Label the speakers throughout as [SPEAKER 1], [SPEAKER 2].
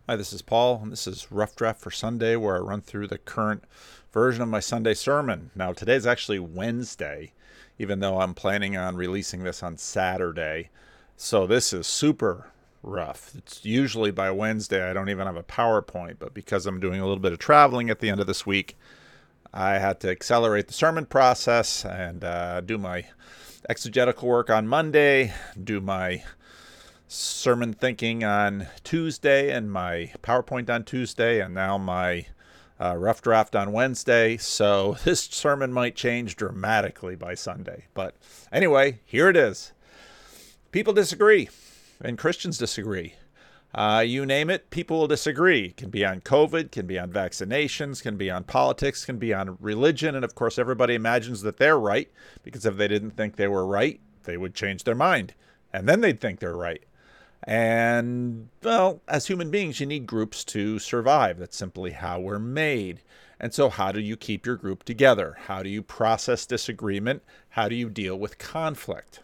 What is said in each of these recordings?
[SPEAKER 1] Hi, this is Paul, and this is Rough Draft for Sunday, where I run through the current version of my Sunday sermon. Now, today's actually Wednesday, even though I'm planning on releasing this on Saturday. So this is super rough. It's usually by Wednesday, I don't even have a PowerPoint, but because I'm doing a little bit of traveling at the end of this week, I had to accelerate the sermon process and do my exegetical work on Monday, do my sermon thinking on Tuesday and my PowerPoint on Tuesday, and now my rough draft on Wednesday. So this sermon might change dramatically by Sunday. But anyway, here it is. People disagree, and Christians disagree. You name it, people will disagree. It can be on COVID, can be on vaccinations, can be on politics, can be on religion. And of course, everybody imagines that they're right, because if they didn't think they were right, they would change their mind. And then they'd think they're right. And, well, as human beings, you need groups to survive. That's simply how we're made. And so how do you keep your group together? How do you process disagreement? How do you deal with conflict?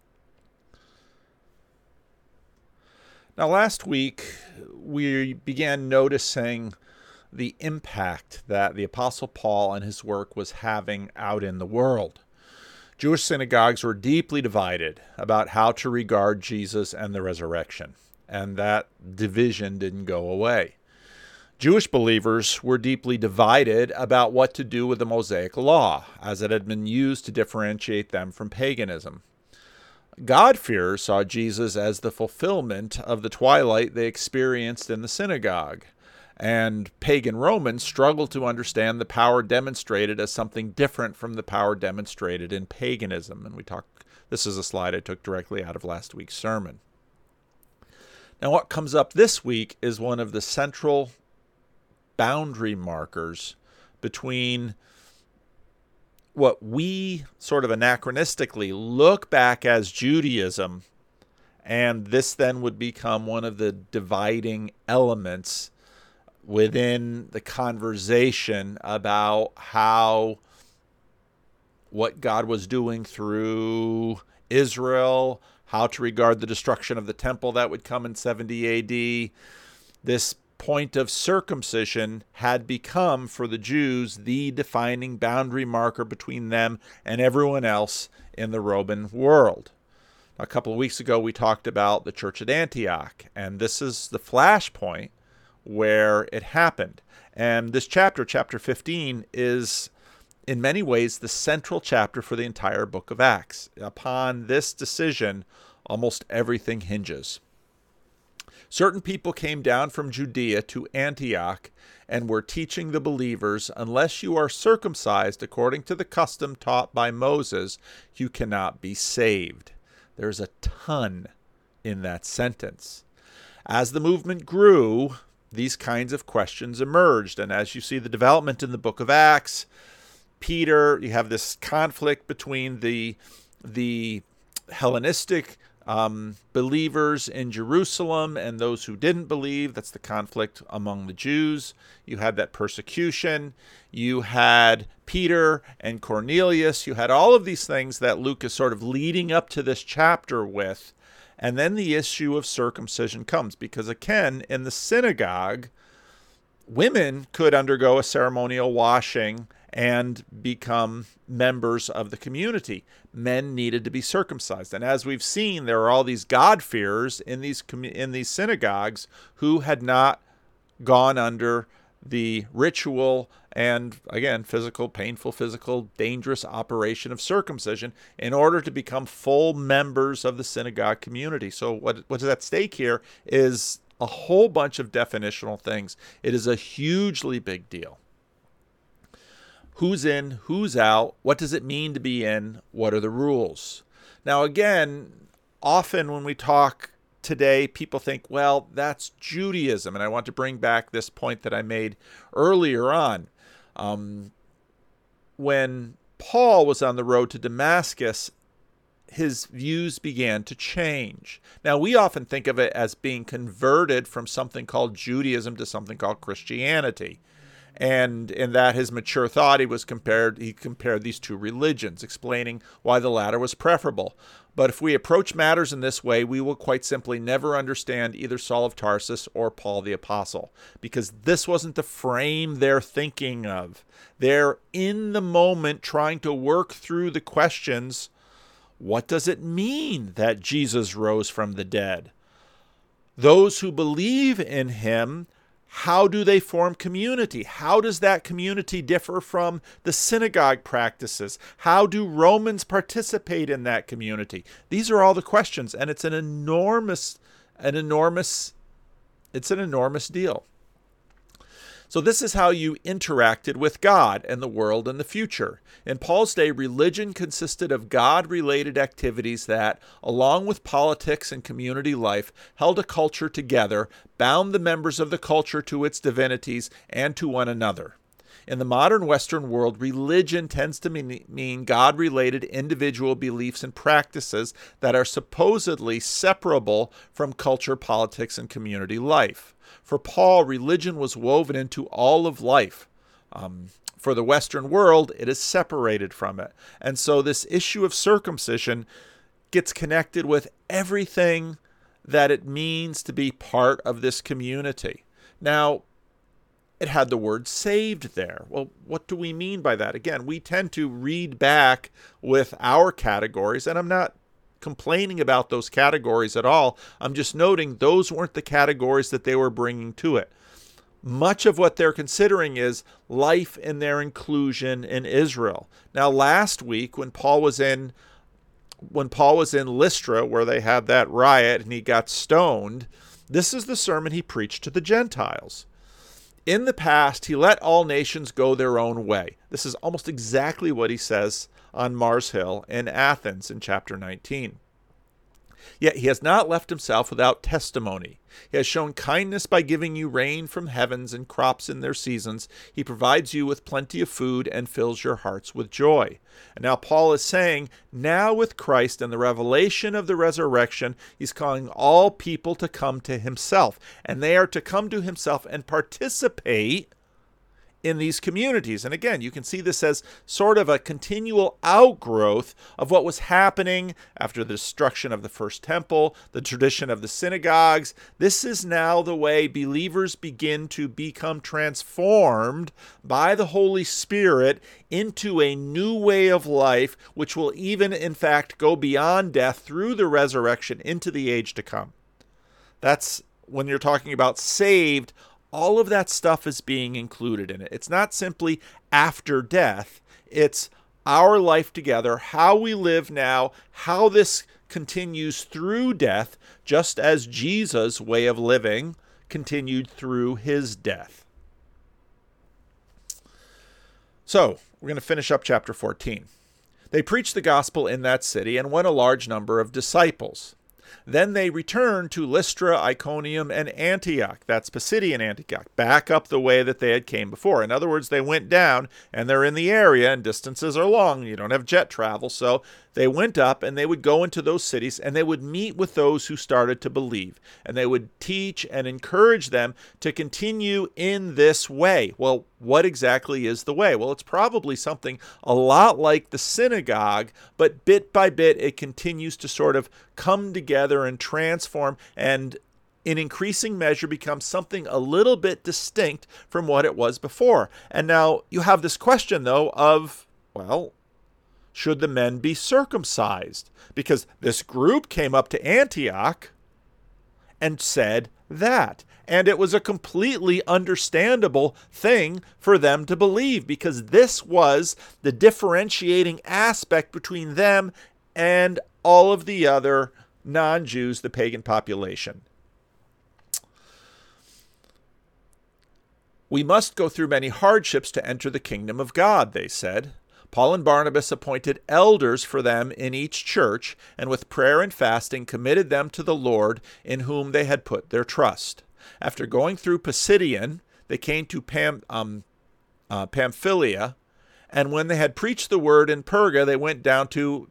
[SPEAKER 1] Now, last week, we began noticing the impact that the Apostle Paul and his work was having out in the world. Jewish synagogues were deeply divided about how to regard Jesus and the resurrection, and that division didn't go away. Jewish believers were deeply divided about what to do with the Mosaic Law, as it had been used to differentiate them from paganism. God-fearers saw Jesus as the fulfillment of the twilight they experienced in the synagogue. And pagan Romans struggled to understand the power demonstrated as something different from the power demonstrated in paganism. And this is a slide I took directly out of last week's sermon. Now, what comes up this week is one of the central boundary markers between what we sort of anachronistically look back as Judaism, and this then would become one of the dividing elements within the conversation about what God was doing through Israel, how to regard the destruction of the temple that would come in 70 AD. This point of circumcision had become, for the Jews, the defining boundary marker between them and everyone else in the Roman world. A couple of weeks ago, we talked about the church at Antioch, and this is the flashpoint where it happened. And this chapter 15, is in many ways the central chapter for the entire book of Acts. Upon this decision, almost everything hinges. Certain people came down from Judea to Antioch and were teaching the believers, unless you are circumcised according to the custom taught by Moses, you cannot be saved. There's a ton in that sentence. As the movement grew, these kinds of questions emerged. And as you see the development in the book of Acts, Peter, you have this conflict between the Hellenistic believers in Jerusalem and those who didn't believe. That's the conflict among the Jews. You had that persecution. You had Peter and Cornelius. You had all of these things that Luke is sort of leading up to this chapter with. And then the issue of circumcision comes, because again, in the synagogue, women could undergo a ceremonial washing and become members of the community. Men needed to be circumcised. And as we've seen, there are all these God-fearers in these synagogues who had not gone under the ritual and, again, painful physical, dangerous operation of circumcision in order to become full members of the synagogue community. So what's at stake here is a whole bunch of definitional things. It is a hugely big deal. Who's in, who's out? What does it mean to be in? What are the rules? Now, again, often when we talk today, people think, well, that's Judaism. And I want to bring back this point that I made earlier on. When Paul was on the road to Damascus, his views began to change. Now, we often think of it as being converted from something called Judaism to something called Christianity. And in that his mature thought, he compared these two religions, explaining why the latter was preferable. But if we approach matters in this way, we will quite simply never understand either Saul of Tarsus or Paul the Apostle, because this wasn't the frame they're thinking of. They're in the moment trying to work through the questions. What does it mean that Jesus rose from the dead? Those who believe in him, how do they form community? How does that community differ from the synagogue practices? How do Romans participate in that community? These are all the questions, and it's an enormous deal. So this is how you interacted with God and the world in the future. In Paul's day, religion consisted of God-related activities that, along with politics and community life, held a culture together, bound the members of the culture to its divinities and to one another. In the modern Western world, religion tends to mean God-related individual beliefs and practices that are supposedly separable from culture, politics, and community life. For Paul, religion was woven into all of life. For the Western world, it is separated from it. And so this issue of circumcision gets connected with everything that it means to be part of this community. Now, it had the word saved there. Well, what do we mean by that? Again, we tend to read back with our categories, and I'm not complaining about those categories at all. I'm just noting those weren't the categories that they were bringing to it. Much of what they're considering is life in their inclusion in Israel. Now, last week when Paul was in Lystra, where they had that riot and he got stoned, this is the sermon he preached to the Gentiles. In the past, he let all nations go their own way. This is almost exactly what he says on Mars Hill in Athens in chapter 19. Yet he has not left himself without testimony. He has shown kindness by giving you rain from heavens and crops in their seasons. He provides you with plenty of food and fills your hearts with joy. And now Paul is saying, now with Christ and the revelation of the resurrection, he's calling all people to come to himself. And they are to come to himself and participate in these communities. And again, you can see this as sort of a continual outgrowth of what was happening after the destruction of the first temple, the tradition of the synagogues. This is now the way believers begin to become transformed by the Holy Spirit into a new way of life, which will even, in fact, go beyond death through the resurrection into the age to come. That's when you're talking about saved. All of that stuff is being included in it. It's not simply after death. It's our life together, how we live now, how this continues through death, just as Jesus' way of living continued through his death. So, we're going to finish up chapter 14. They preached the gospel in that city and won a large number of disciples. Then they returned to Lystra, Iconium, and Antioch. That's Pisidian Antioch, back up the way that they had came before. In other words, they went down, and they're in the area, and distances are long. You don't have jet travel, so they went up, and they would go into those cities, and they would meet with those who started to believe. And they would teach and encourage them to continue in this way. Well, what exactly is the way? Well, it's probably something a lot like the synagogue, but bit by bit, it continues to sort of come together and transform and in increasing measure becomes something a little bit distinct from what it was before. And now you have this question, though, of, well, should the men be circumcised? Because this group came up to Antioch and said that. And it was a completely understandable thing for them to believe, because this was the differentiating aspect between them and all of the other non-Jews, the pagan population. We must go through many hardships to enter the kingdom of God, they said. Paul and Barnabas appointed elders for them in each church, and with prayer and fasting committed them to the Lord, in whom they had put their trust. After going through Pisidian, they came to Pamphylia, and when they had preached the word in Perga, they went down to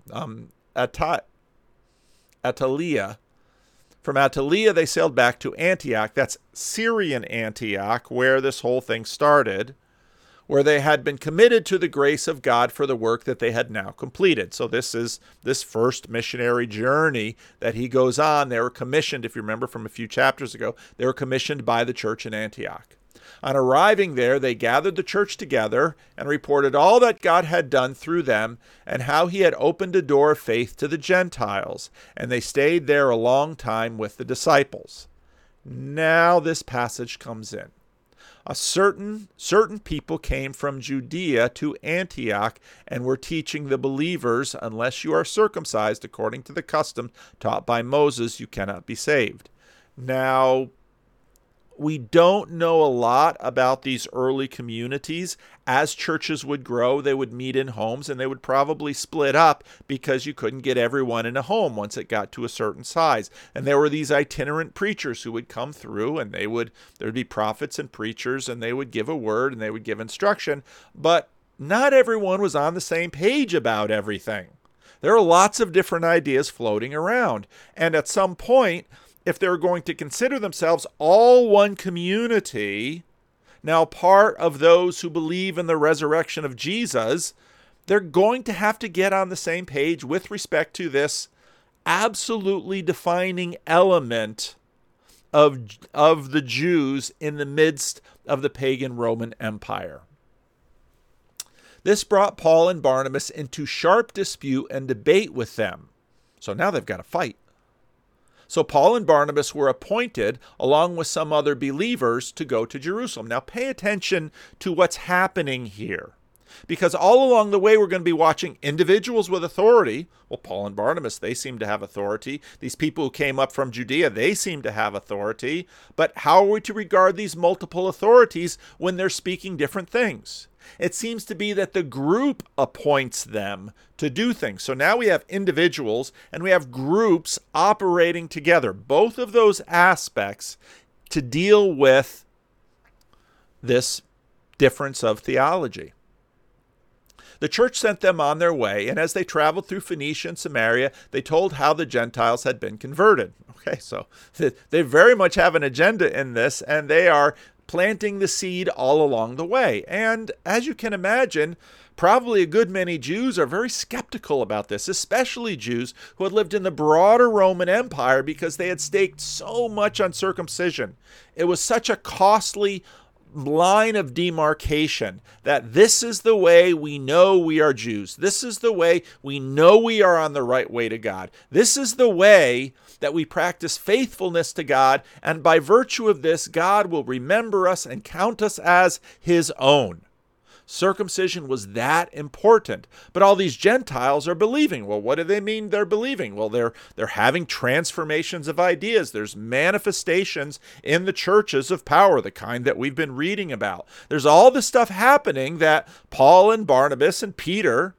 [SPEAKER 1] Attalia. From Attalia, they sailed back to Antioch. That's Syrian Antioch, where this whole thing started, where they had been committed to the grace of God for the work that they had now completed. So this is this first missionary journey that he goes on. They were commissioned, if you remember from a few chapters ago, they were commissioned by the church in Antioch. On arriving there, they gathered the church together and reported all that God had done through them and how he had opened a door of faith to the Gentiles. And they stayed there a long time with the disciples. Now this passage comes in. A certain people came from Judea to Antioch and were teaching the believers, unless you are circumcised according to the custom taught by Moses, you cannot be saved. Now, we don't know a lot about these early communities. As churches would grow, they would meet in homes and they would probably split up because you couldn't get everyone in a home once it got to a certain size. And there were these itinerant preachers who would come through, and there would be prophets and preachers, and they would give a word and they would give instruction. But not everyone was on the same page about everything. There are lots of different ideas floating around. And at some point, if they're going to consider themselves all one community, now part of those who believe in the resurrection of Jesus, they're going to have to get on the same page with respect to this absolutely defining element of the Jews in the midst of the pagan Roman Empire. This brought Paul and Barnabas into sharp dispute and debate with them. So now they've got to fight. So Paul and Barnabas were appointed, along with some other believers, to go to Jerusalem. Now pay attention to what's happening here. Because all along the way, we're going to be watching individuals with authority. Well, Paul and Barnabas, they seem to have authority. These people who came up from Judea, they seem to have authority. But how are we to regard these multiple authorities when they're speaking different things? It seems to be that the group appoints them to do things. So now we have individuals and we have groups operating together. Both of those aspects to deal with this difference of theology. The church sent them on their way, and as they traveled through Phoenicia and Samaria, they told how the Gentiles had been converted. Okay, so they very much have an agenda in this, and they are planting the seed all along the way. And as you can imagine, probably a good many Jews are very skeptical about this, especially Jews who had lived in the broader Roman Empire because they had staked so much on circumcision. It was such a costly line of demarcation that this is the way we know we are Jews. This is the way we know we are on the right way to God. This is the way that we practice faithfulness to God, and by virtue of this, God will remember us and count us as his own. Circumcision was that important. But all these Gentiles are believing. Well, what do they mean they're believing? Well, they're having transformations of ideas. There's manifestations in the churches of power, the kind that we've been reading about. There's all this stuff happening that Paul and Barnabas and Peter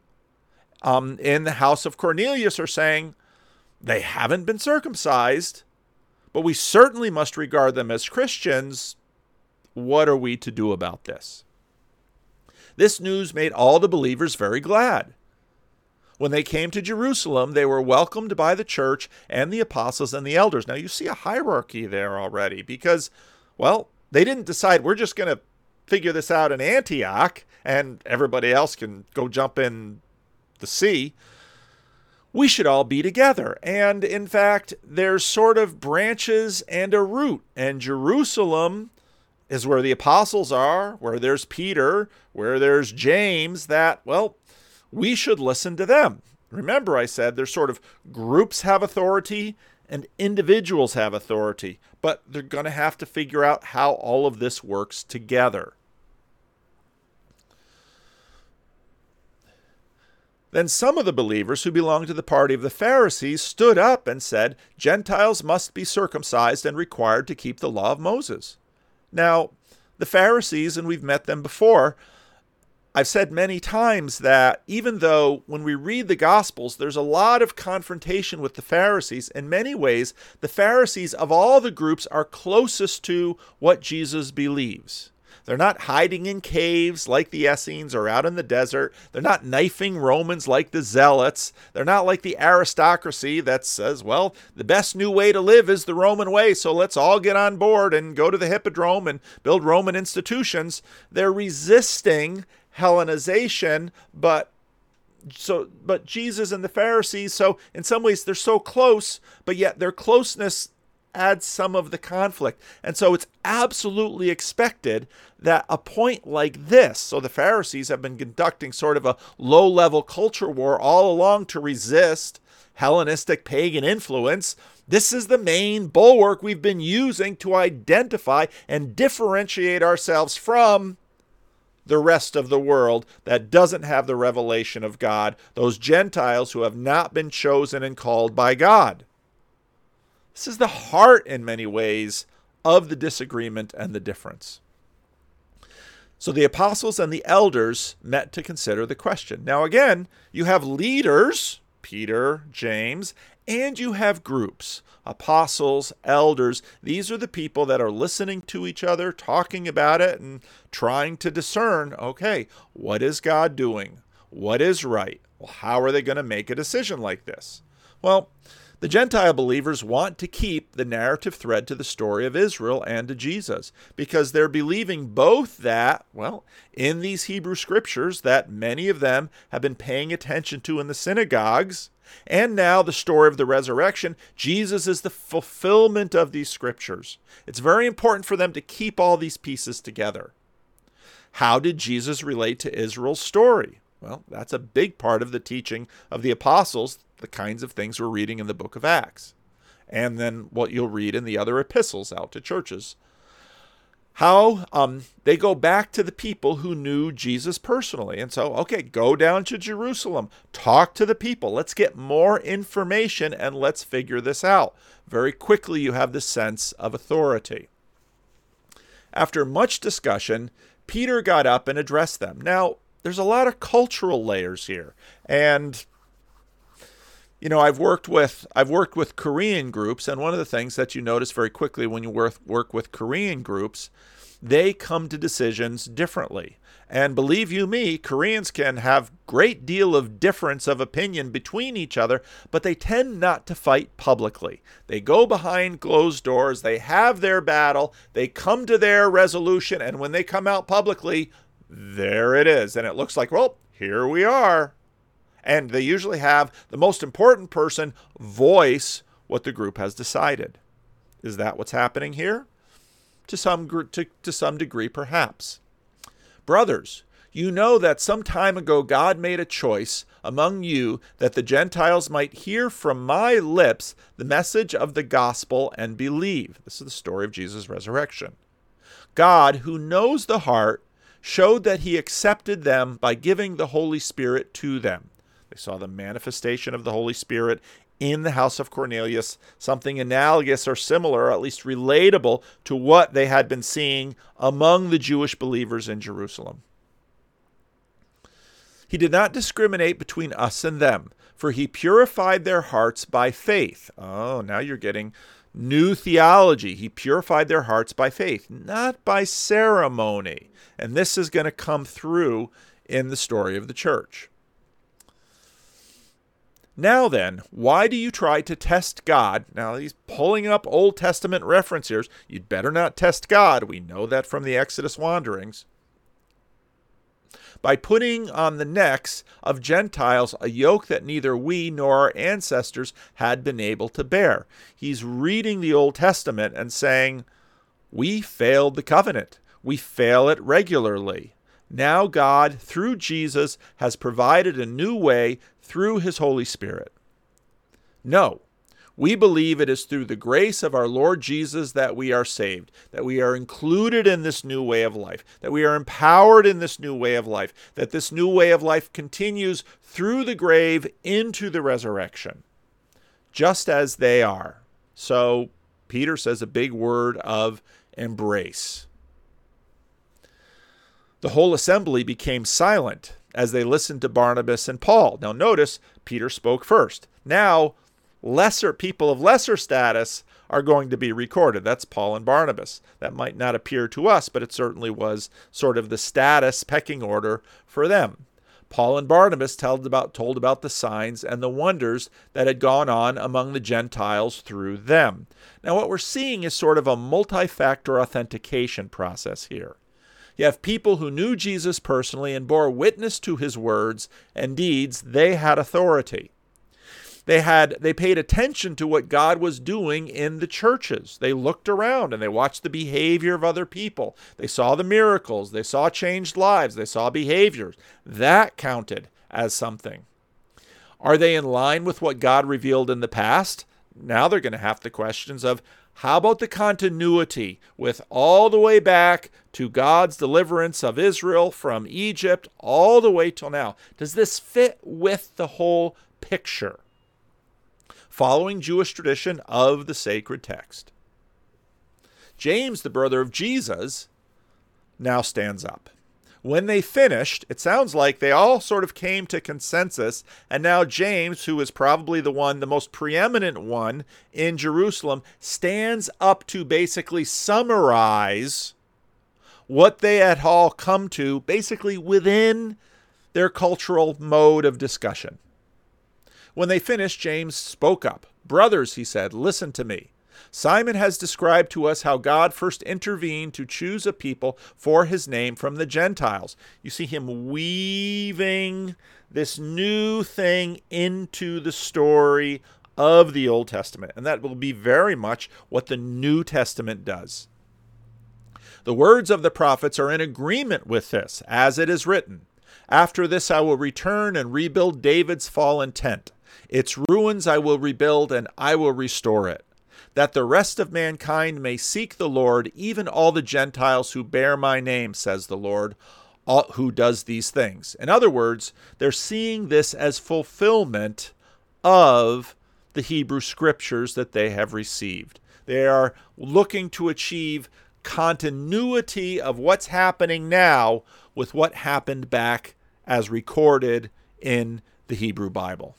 [SPEAKER 1] in the house of Cornelius are saying they haven't been circumcised, but we certainly must regard them as Christians. What are we to do about this? This news made all the believers very glad. When they came to Jerusalem, they were welcomed by the church and the apostles and the elders. Now you see a hierarchy there already because, well, they didn't decide we're just going to figure this out in Antioch and everybody else can go jump in the sea. We should all be together. And in fact, there's sort of branches and a root. And Jerusalem is where the apostles are, where there's Peter, where there's James, that, well, we should listen to them. Remember, I said there's sort of groups have authority and individuals have authority, but they're going to have to figure out how all of this works together. Then some of the believers who belonged to the party of the Pharisees stood up and said, Gentiles must be circumcised and required to keep the law of Moses. Now, the Pharisees, and we've met them before, I've said many times that even though when we read the Gospels, there's a lot of confrontation with the Pharisees, in many ways, the Pharisees of all the groups are closest to what Jesus believes. They're not hiding in caves like the Essenes or out in the desert. They're not knifing Romans like the Zealots. They're not like the aristocracy that says, well, the best new way to live is the Roman way, so let's all get on board and go to the Hippodrome and build Roman institutions. They're resisting Hellenization, but Jesus and the Pharisees, so in some ways they're so close, but yet their closeness adds some of the conflict. And so it's absolutely expected that a point like this, so the Pharisees have been conducting sort of a low-level culture war all along to resist Hellenistic pagan influence. This is the main bulwark we've been using to identify and differentiate ourselves from the rest of the world that doesn't have the revelation of God, those Gentiles who have not been chosen and called by God. This is the heart, in many ways, of the disagreement and the difference. So the apostles and the elders met to consider the question. Now again, you have leaders, Peter, James, and you have groups, apostles, elders. These are the people that are listening to each other, talking about it, and trying to discern, okay, what is God doing? What is right? Well, how are they going to make a decision like this? Well, the Gentile believers want to keep the narrative thread to the story of Israel and to Jesus, because they're believing both that, well, in these Hebrew scriptures that many of them have been paying attention to in the synagogues, and now the story of the resurrection, Jesus is the fulfillment of these scriptures. It's very important for them to keep all these pieces together. How did Jesus relate to Israel's story? Well, that's a big part of the teaching of the apostles, the kinds of things we're reading in the book of Acts, and then what you'll read in the other epistles out to churches. How they go back to the people who knew Jesus personally. And so, okay, go down to Jerusalem, talk to the people. Let's get more information and let's figure this out. Very quickly, you have the sense of authority. After much discussion, Peter got up and addressed them. Now, there's a lot of cultural layers here. And you know, I've worked with Korean groups, and one of the things that you notice very quickly when you work with Korean groups, they come to decisions differently. And believe you me, Koreans can have great deal of difference of opinion between each other, but they tend not to fight publicly. They go behind closed doors, they have their battle, they come to their resolution, and when they come out publicly, there it is. And it looks like, well, here we are. And they usually have the most important person voice what the group has decided. Is that what's happening here? To some degree, perhaps. Brothers, you know that some time ago God made a choice among you that the Gentiles might hear from my lips the message of the gospel and believe. This is the story of Jesus' resurrection. God, who knows the heart, showed that he accepted them by giving the Holy Spirit to them. They saw the manifestation of the Holy Spirit in the house of Cornelius, something analogous or similar, or at least relatable to what they had been seeing among the Jewish believers in Jerusalem. He did not discriminate between us and them, for he purified their hearts by faith. Oh, now you're getting new theology. He purified their hearts by faith, not by ceremony. And this is going to come through in the story of the church. Now then, why do you try to test God? Now he's pulling up Old Testament reference here. You'd better not test God. We know that from the Exodus wanderings. By putting on the necks of Gentiles a yoke that neither we nor our ancestors had been able to bear. He's reading the Old Testament and saying, we failed the covenant. We fail it regularly. Now God, through Jesus, has provided a new way through his Holy Spirit. No, we believe it is through the grace of our Lord Jesus that we are saved, that we are included in this new way of life, that we are empowered in this new way of life, that this new way of life continues through the grave into the resurrection, just as they are. So Peter says a big word of embrace. The whole assembly became silent as they listened to Barnabas and Paul. Now notice, Peter spoke first. Now, lesser people of lesser status are going to be recorded. That's Paul and Barnabas. That might not appear to us, but it certainly was sort of the status pecking order for them. Paul and Barnabas told about the signs and the wonders that had gone on among the Gentiles through them. Now, what we're seeing is sort of a multi-factor authentication process here. You have people who knew Jesus personally and bore witness to his words and deeds. They had authority. They paid attention to what God was doing in the churches. They looked around and they watched the behavior of other people. They saw the miracles. They saw changed lives. They saw behaviors. That counted as something. Are they in line with what God revealed in the past? Now they're going to have the questions of, how about the continuity with all the way back to God's deliverance of Israel from Egypt all the way till now? Does this fit with the whole picture? Following Jewish tradition of the sacred text. James, the brother of Jesus, now stands up. When they finished, it sounds like they all sort of came to consensus, and now James, who is probably the most preeminent one in Jerusalem, stands up to basically summarize what they had all come to, basically within their cultural mode of discussion. When they finished, James spoke up. "Brothers," he said, "listen to me. Simon has described to us how God first intervened to choose a people for his name from the Gentiles." You see him weaving this new thing into the story of the Old Testament. And that will be very much what the New Testament does. The words of the prophets are in agreement with this, as it is written, "After this I will return and rebuild David's fallen tent. Its ruins I will rebuild, and I will restore it, that the rest of mankind may seek the Lord, even all the Gentiles who bear my name, says the Lord, who does these things." In other words, they're seeing this as fulfillment of the Hebrew scriptures that they have received. They are looking to achieve continuity of what's happening now with what happened back as recorded in the Hebrew Bible.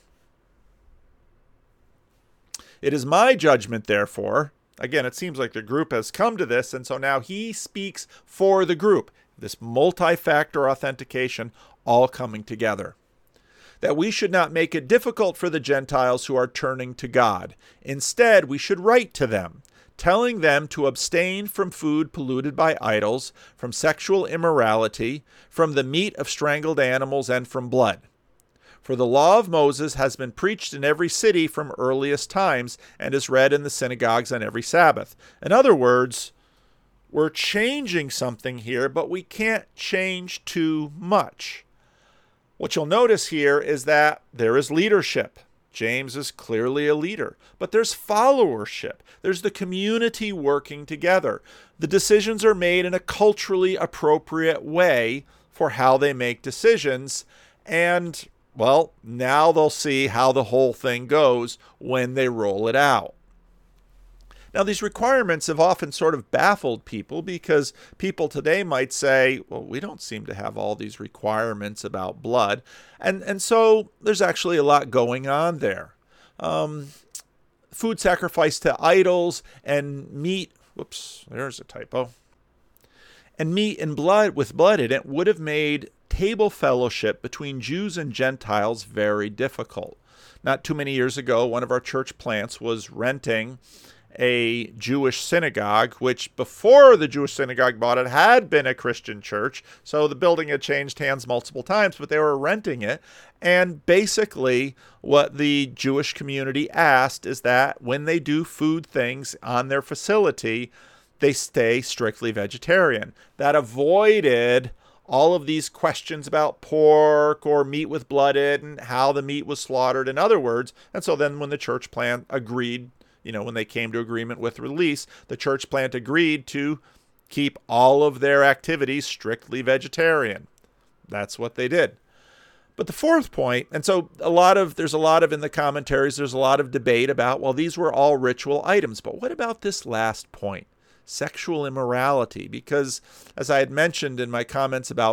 [SPEAKER 1] "It is my judgment, therefore," again, it seems like the group has come to this, and so now he speaks for the group. This multi-factor authentication all coming together. "That we should not make it difficult for the Gentiles who are turning to God. Instead, we should write to them, telling them to abstain from food polluted by idols, from sexual immorality, from the meat of strangled animals, and from blood. For the law of Moses has been preached in every city from earliest times and is read in the synagogues on every Sabbath." In other words, we're changing something here, but we can't change too much. What you'll notice here is that there is leadership. James is clearly a leader, but there's followership. There's the community working together. The decisions are made in a culturally appropriate way for how they make decisions, and well, now they'll see how the whole thing goes when they roll it out. Now, these requirements have often sort of baffled people because people today might say, well, we don't seem to have all these requirements about blood. And so there's actually a lot going on there. Food sacrifice to idols and meat. Whoops, there's a typo. And meat and blood with blood in it would have made table fellowship between Jews and Gentiles very difficult. Not too many years ago, one of our church plants was renting a Jewish synagogue, which before the Jewish synagogue bought it had been a Christian church. So the building had changed hands multiple times, but they were renting it. And basically what the Jewish community asked is that when they do food things on their facility, they stay strictly vegetarian. That avoided all of these questions about pork or meat with blood in and how the meat was slaughtered, in other words. And so then when the church plant agreed, when they came to agreement with release, the church plant agreed to keep all of their activities strictly vegetarian. That's what they did. But the fourth point, and so there's a lot of in the commentaries, there's a lot of debate about, well, these were all ritual items. But what about this last point? Sexual immorality, because as I had mentioned in my comments about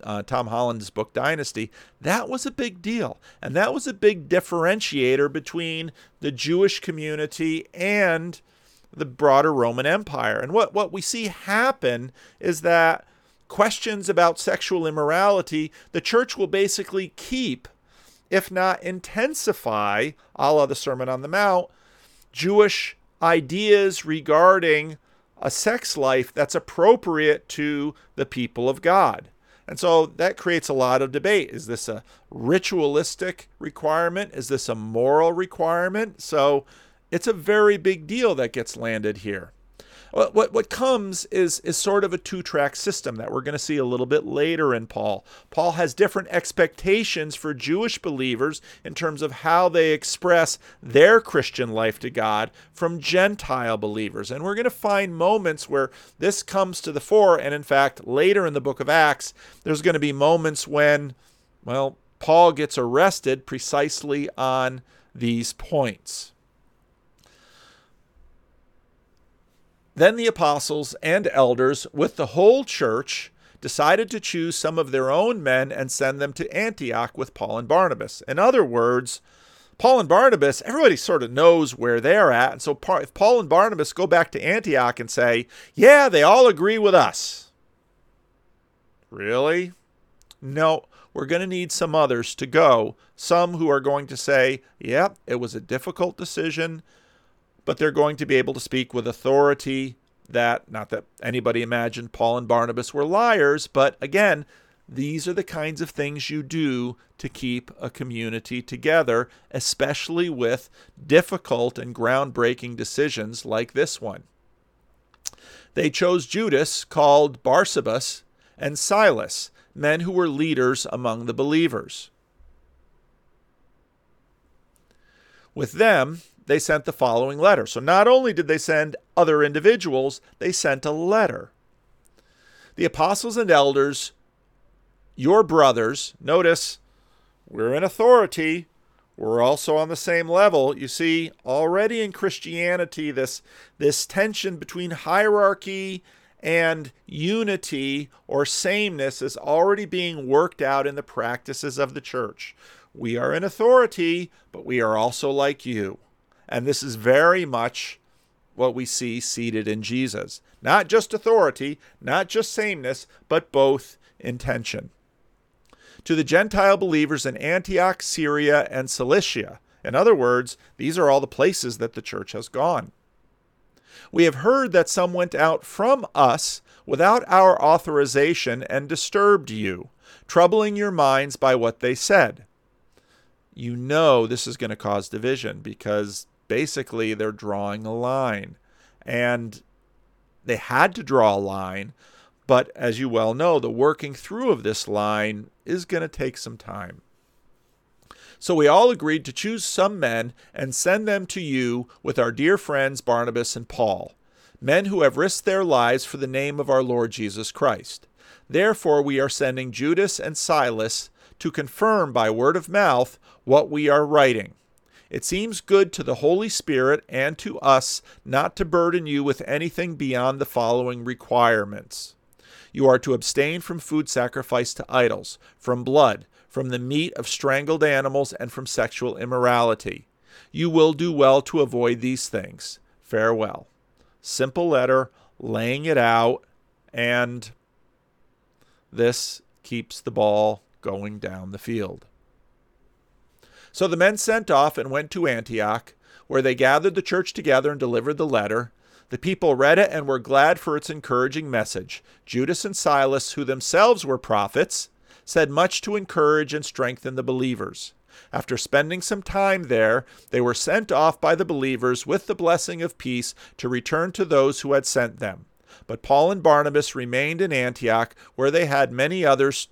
[SPEAKER 1] Tom Holland's book Dynasty, that was a big deal. And that was a big differentiator between the Jewish community and the broader Roman Empire. And what we see happen is that questions about sexual immorality, the church will basically keep, if not intensify, a la the Sermon on the Mount, Jewish ideas regarding a sex life that's appropriate to the people of God. And so that creates a lot of debate. Is this a ritualistic requirement? Is this a moral requirement? So it's a very big deal that gets landed here. What comes is sort of a two-track system that we're going to see a little bit later in Paul. Paul has different expectations for Jewish believers in terms of how they express their Christian life to God from Gentile believers. And we're going to find moments where this comes to the fore. And in fact, later in the book of Acts, there's going to be moments when, well, Paul gets arrested precisely on these points. Then the apostles and elders, with the whole church, decided to choose some of their own men and send them to Antioch with Paul and Barnabas. In other words, Paul and Barnabas, everybody sort of knows where they're at. And so if Paul and Barnabas go back to Antioch and say, yeah, they all agree with us. Really? No, we're going to need some others to go. Some who are going to say, yeah, it was a difficult decision, but they're going to be able to speak with authority. That, not that anybody imagined Paul and Barnabas were liars, but again, these are the kinds of things you do to keep a community together, especially with difficult and groundbreaking decisions like this one. They chose Judas, called Barsabas, and Silas, men who were leaders among the believers. With them, they sent the following letter. So not only did they send other individuals, they sent a letter. The apostles and elders, your brothers, notice we're in authority. We're also on the same level. You see, already in Christianity, this tension between hierarchy and unity or sameness is already being worked out in the practices of the church. We are in authority, but we are also like you. And this is very much what we see seated in Jesus. Not just authority, not just sameness, but both in tension. To the Gentile believers in Antioch, Syria, and Cilicia. In other words, these are all the places that the church has gone. We have heard that some went out from us without our authorization and disturbed you, troubling your minds by what they said. You know this is going to cause division because basically they're drawing a line. And they had to draw a line, but as you well know, the working through of this line is going to take some time. So we all agreed to choose some men and send them to you with our dear friends Barnabas and Paul, men who have risked their lives for the name of our Lord Jesus Christ. Therefore we are sending Judas and Silas to confirm by word of mouth what we are writing. It seems good to the Holy Spirit and to us not to burden you with anything beyond the following requirements. You are to abstain from food sacrificed to idols, from blood, from the meat of strangled animals, and from sexual immorality. You will do well to avoid these things. Farewell. Simple letter, laying it out, and this keeps the ball going down the field. So the men sent off and went to Antioch, where they gathered the church together and delivered the letter. The people read it and were glad for its encouraging message. Judas and Silas, who themselves were prophets, said much to encourage and strengthen the believers. After spending some time there, they were sent off by the believers with the blessing of peace to return to those who had sent them. But Paul and Barnabas remained in Antioch, where they and many others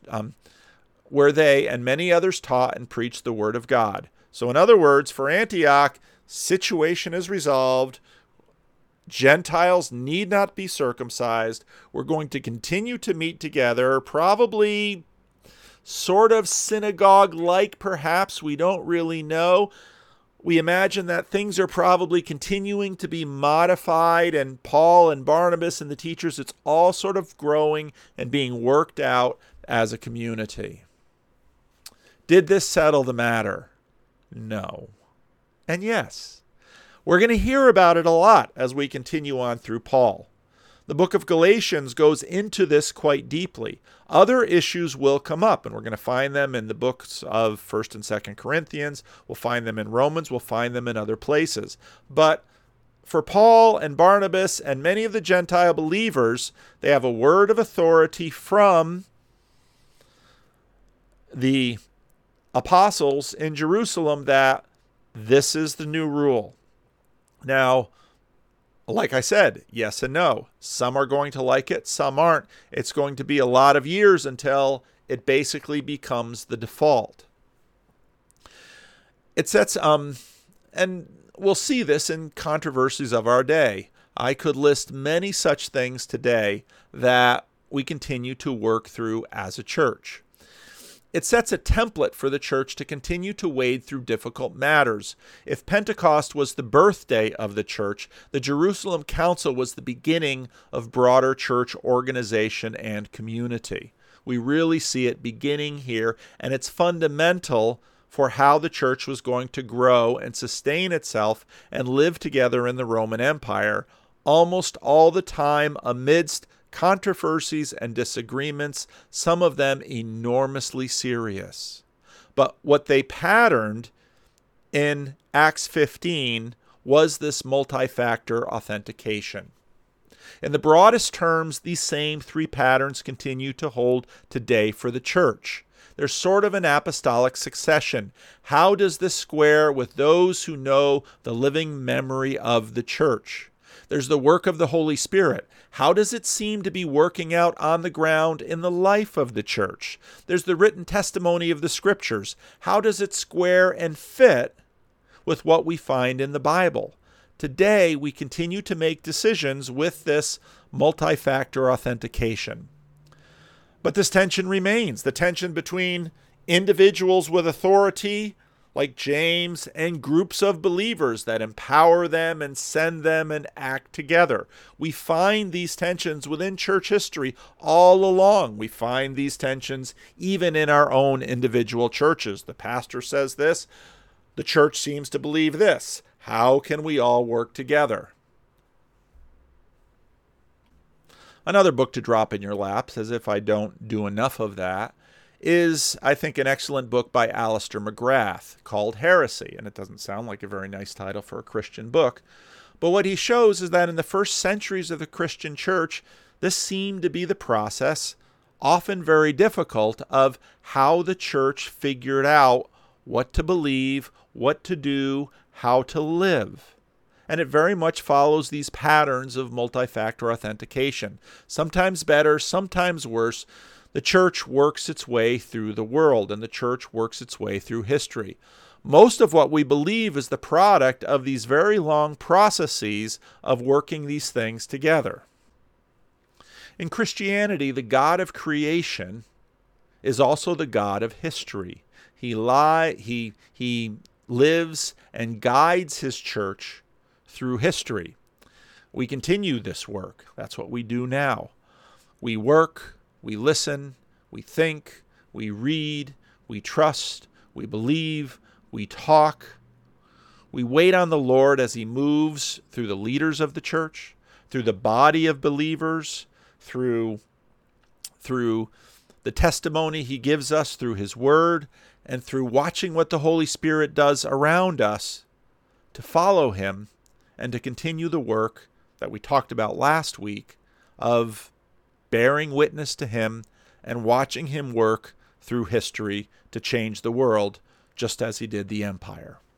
[SPEAKER 1] taught and preached the word of God. So in other words, for Antioch, situation is resolved. Gentiles need not be circumcised. We're going to continue to meet together, probably sort of synagogue-like, perhaps. We don't really know. We imagine that things are probably continuing to be modified, and Paul and Barnabas and the teachers, it's all sort of growing and being worked out as a community. Did this settle the matter? No. And yes. We're going to hear about it a lot as we continue on through Paul. The book of Galatians goes into this quite deeply. Other issues will come up, and we're going to find them in the books of 1st and 2nd Corinthians. We'll find them in Romans. We'll find them in other places. But for Paul and Barnabas and many of the Gentile believers, they have a word of authority from the apostles in Jerusalem that this is the new rule. Now, like I said, yes and no. Some are going to like it, some aren't. It's going to be a lot of years until it basically becomes the default. It sets, and we'll see this in controversies of our day. I could list many such things today that we continue to work through as a church. It sets a template for the church to continue to wade through difficult matters. If Pentecost was the birthday of the church, the Jerusalem Council was the beginning of broader church organization and community. We really see it beginning here, and it's fundamental for how the church was going to grow and sustain itself and live together in the Roman Empire, almost all the time amidst controversies and disagreements, some of them enormously serious. But what they patterned in Acts 15 was this multi-factor authentication. In the broadest terms, these same three patterns continue to hold today for the church. There's sort of an apostolic succession. How does this square with those who know the living memory of the church? There's the work of the Holy Spirit. How does it seem to be working out on the ground in the life of the church? There's the written testimony of the Scriptures. How does it square and fit with what we find in the Bible? Today, we continue to make decisions with this multi-factor authentication. But this tension remains, the tension between individuals with authority like James, and groups of believers that empower them and send them and act together. We find these tensions within church history all along. We find these tensions even in our own individual churches. The pastor says this, the church seems to believe this. How can we all work together? Another book to drop in your laps, as if I don't do enough of that, is, I think, an excellent book by Alistair McGrath called Heresy. And it doesn't sound like a very nice title for a Christian book. But what he shows is that in the first centuries of the Christian church, this seemed to be the process, often very difficult, of how the church figured out what to believe, what to do, how to live. And it very much follows these patterns of multi-factor authentication. Sometimes better, sometimes worse. The church works its way through the world, and the church works its way through history. Most of what we believe is the product of these very long processes of working these things together. In Christianity, the God of creation is also the God of history. He lives and guides his church through history. We continue this work. That's what we do now. We work, we listen, we think, we read, we trust, we believe, we talk. We wait on the Lord as he moves through the leaders of the church, through the body of believers, through the testimony he gives us through his word, and through watching what the Holy Spirit does around us to follow him and to continue the work that we talked about last week of bearing witness to him and watching him work through history to change the world just as he did the empire.